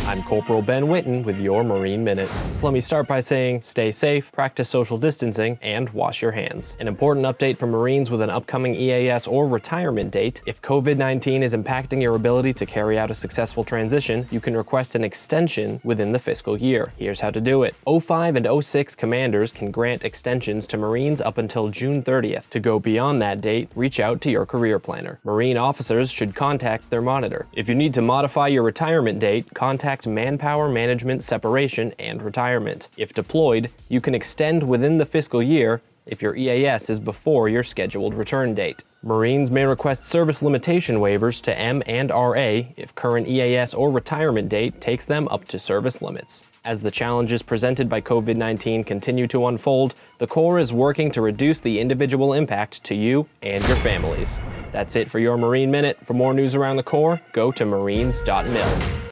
I'm Corporal Ben Whitten with your Marine Minute. Let me start by saying stay safe, practice social distancing, and wash your hands. An important update for Marines with an upcoming EAS or retirement date: if COVID-19 is impacting your ability to carry out a successful transition, you can request an extension within the fiscal year. Here's how to do it. 05 and 06 commanders can grant extensions to Marines up until June 30th. To go beyond that date, reach out to your career planner. Marine officers should contact their monitor. If you need to modify your retirement date, contact Manpower Management Separation and Retirement. If deployed, you can extend within the fiscal year if your EAS is before your scheduled return date. Marines may request service limitation waivers to M and RA if current EAS or retirement date takes them up to service limits. As the challenges presented by COVID-19 continue to unfold, the Corps is working to reduce the individual impact to you and your families. That's it for your Marine Minute. For more news around the Corps, go to marines.mil.